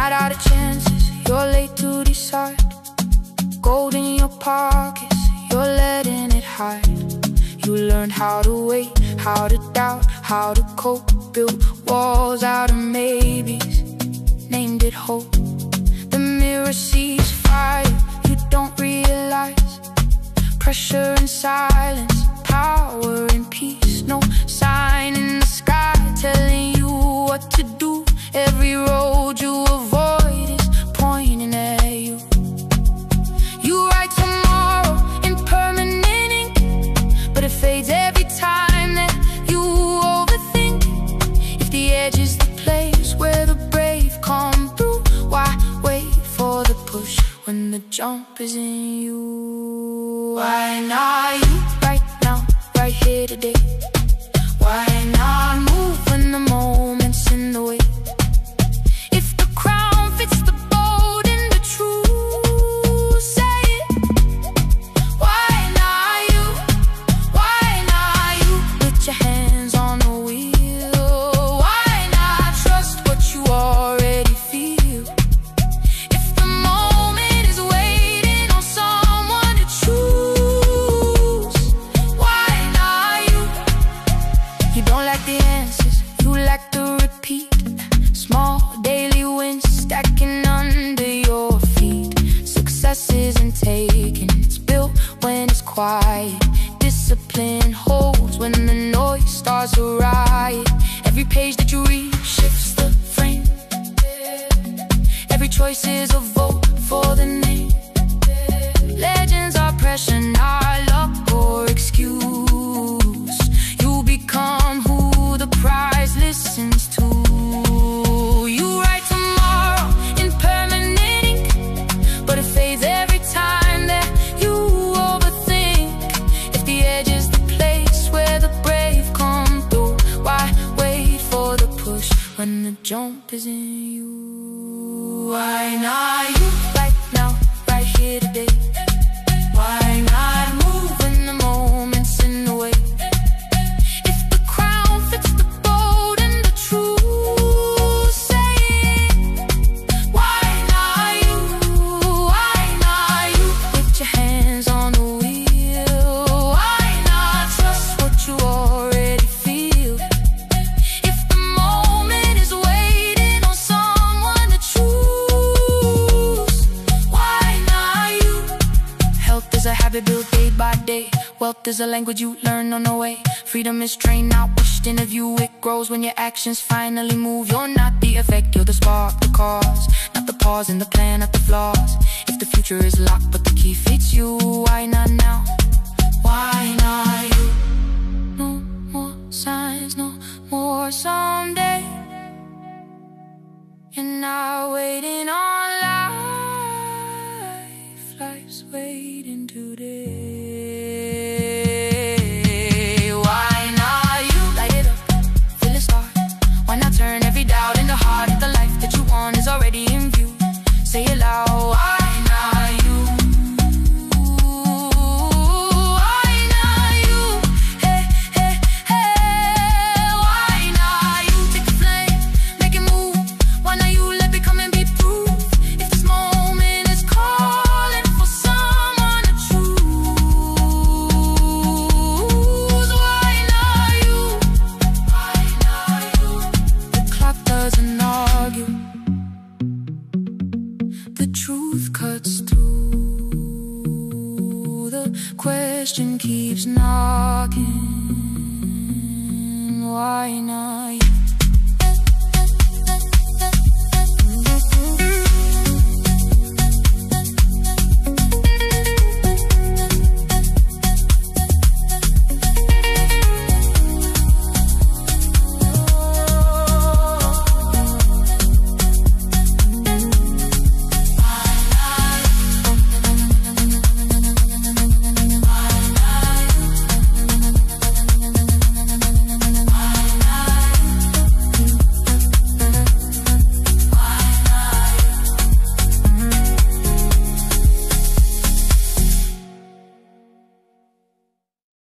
not out of chances, you're late to decide. Gold in your pockets, you're letting it hide. You learned how to wait, how to doubt, how to cope. Built walls out of maybes, named it hope. The mirror sees fire, you don't realize. Pressure and silence, power and peace. No sign in the sky telling you what to do. Every road you avoid is pointing at you. You write tomorrow in permanent ink, but it fades every time that you overthink. If the edge is the place where the brave come through, why wait for the push when the jump is in you? Why not you right now, right here today? Why not move when the moment's in the way? If the crown fits the bold and the true, say it. Why not you? Why not you? Put your hands on the wheel. Why not trust what you already feel? If the moment is waiting on someone to choose, why not you? You don't lack the answers, you lack the repeat. Small daily wins stacking under your feet. Success isn't taken, it's built when it's quiet. Discipline holds when the noise starts to riot. Every page that you read shifts the frame. Every choice is a vote for the name. Legends are pressure, not luck or excuse. You become who the prize listens to. You write tomorrow in permanent ink, but it fades every time that you overthink. If the edge is the place where the brave come through, why wait for the push when the jump is in you? Why not you right now, right here today? Why not move when the moment's in the way? If the crown fits the bold and the true, say it. Why not you? Why not you? Put your hands on the wheel. Why not trust what you already feel? If the moment is waiting on someone to choose, why not you? Health is a habit built day by day. Wealth is a language you learn on the way. Freedom is trained, not wished in a view. It grows when your actions finally move. You're not the effect, you're the spark, the cause. Not the pause in the plan, not the flaws. If the future is locked but the key fits you, why not now? Why not you? No more signs, no more someday. You're not waiting on life, life's waiting today. Why not you? Light it up, feel it start. Why not turn every doubt into heart? If the life that you want is already in view, say it loud. Why not you? Why not you? Hey, hey, hey. Why not you? Take the flame, make it move. Why not you? Let it come and be proof. If this moment is calling for someone to choose, why not you? Why not you? The clock doesn't argue, the truth cuts through. The question keeps knocking.